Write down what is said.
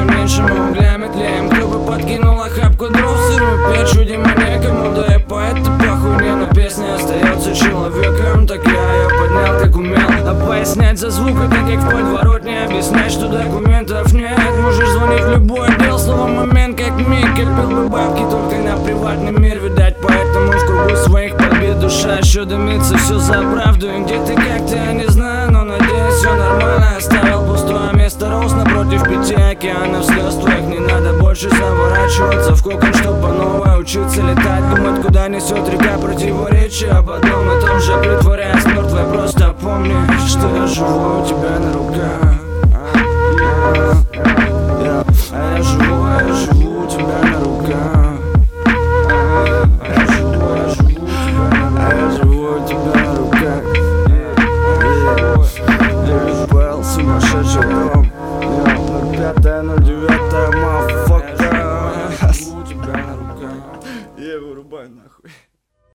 поменьше мы углями тлеем. Кто бы подкинул охапку дров в сырую печь, видимо некому. Да и поэт похуй не, но песня остается человеком. Так я ее поднял как умел. А пояснять за звук это как в подворотне. Объяснять, что документов нет. Можешь звонить в любой отдел, слово момент как миг. Копил бы бабки только на приватный мир, видать, поэтому в кругу своих побед душа еще дымится. Все за правду, и где ты, как ты, я не знаю, но надеюсь все нормально. Оставил пустое место роз напротив 5 океанов слез твоих. Не надо больше заворачиваться в кокон, чтоб по новой учиться летать. Думать, куда несет река противоречия, а потом о том же притворяясь мертвой. Просто помни, что я живу у тебя на руках.